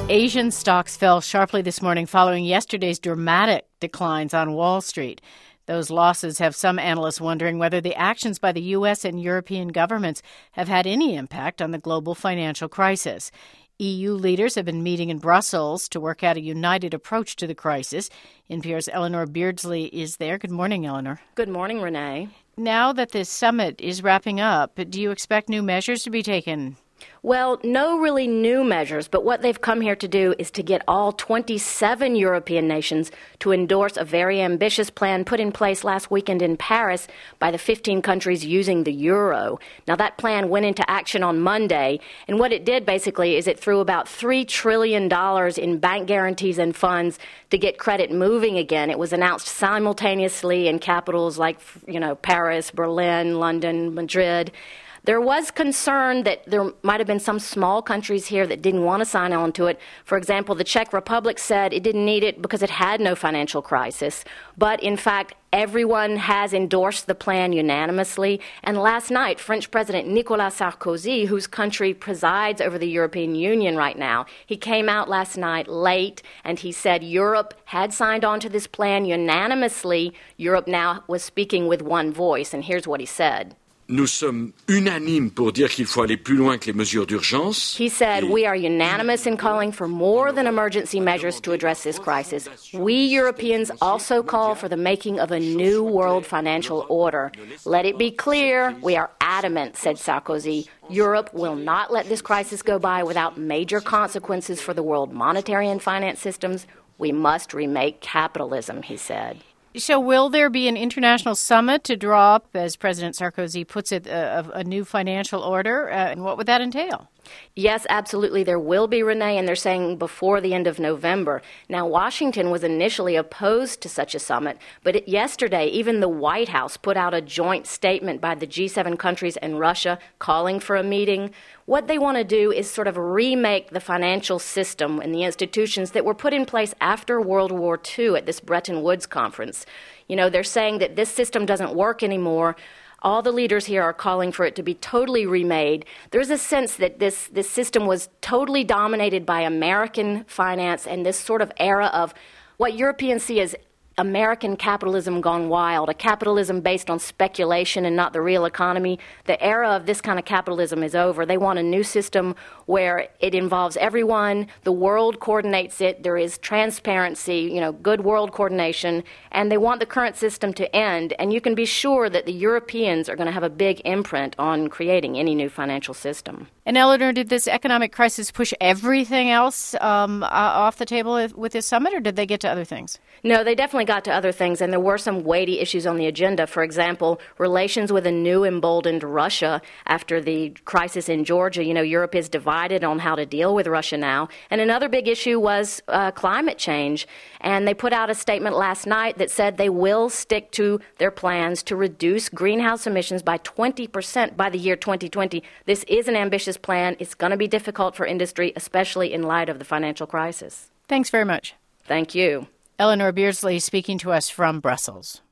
Asian stocks fell sharply this morning following yesterday's dramatic declines on Wall Street. Those losses have some analysts wondering whether the actions by the U.S. and European governments have had any impact on the global financial crisis. EU leaders have been meeting in Brussels to work out a united approach to the crisis. NPR's Eleanor Beardsley is there. Good morning, Eleanor. Good morning, Renee. Now that this summit is wrapping up, do you expect new measures to be taken? Well, no really new measures, but what they've come here to do is to get all 27 European nations to endorse a very ambitious plan put in place last weekend in Paris by the 15 countries using the euro. Now, that plan went into action on Monday, and what it did basically is it threw about $3 trillion in bank guarantees and funds to get credit moving again. It was announced simultaneously in capitals like, Paris, Berlin, London, Madrid. There was concern that there might have been some small countries here that didn't want to sign on to it. For example, the Czech Republic said it didn't need it because it had no financial crisis. But in fact, everyone has endorsed the plan unanimously. And last night, French President Nicolas Sarkozy, whose country presides over the European Union right now, he came out last night late and he said Europe had signed on to this plan unanimously. Europe now was speaking with one voice. And here's what he said. Nous sommes unanimes pour dire qu'il faut aller plus loin que les mesures d'urgence. He said, we are unanimous in calling for more than emergency measures to address this crisis. We Europeans also call for the making of a new world financial order. Let it be clear, we are adamant, said Sarkozy. Europe will not let this crisis go by without major consequences for the world monetary and finance systems. We must remake capitalism, he said. So will there be an international summit to draw up, as President Sarkozy puts it, a new financial order? And what would that entail? Yes, absolutely. There will be, Renee, and they're saying before the end of November. Now, Washington was initially opposed to such a summit, but yesterday, even the White House put out a joint statement by the G7 countries and Russia calling for a meeting. What they want to do is sort of remake the financial system and the institutions that were put in place after World War II at this Bretton Woods conference. They're saying that this system doesn't work anymore. All the leaders here are calling for it to be totally remade. There's a sense that this system was totally dominated by American finance and this sort of era of what Europeans see as American capitalism gone wild, a capitalism based on speculation and not the real economy. The era of this kind of capitalism is over. They want a new system where it involves everyone, the world coordinates it, there is transparency, good world coordination, and they want the current system to end. And you can be sure that the Europeans are going to have a big imprint on creating any new financial system. And Eleanor, did this economic crisis push everything else off the table with this summit, or did they get to other things? No, they definitely got to other things, and there were some weighty issues on the agenda. For example, relations with a new emboldened Russia after the crisis in Georgia. Europe is divided on how to deal with Russia now. And another big issue was climate change. And they put out a statement last night that said they will stick to their plans to reduce greenhouse emissions by 20% by the year 2020. This is an ambitious plan. It's going to be difficult for industry, especially in light of the financial crisis. Thanks very much. Thank you. Eleanor Beardsley speaking to us from Brussels.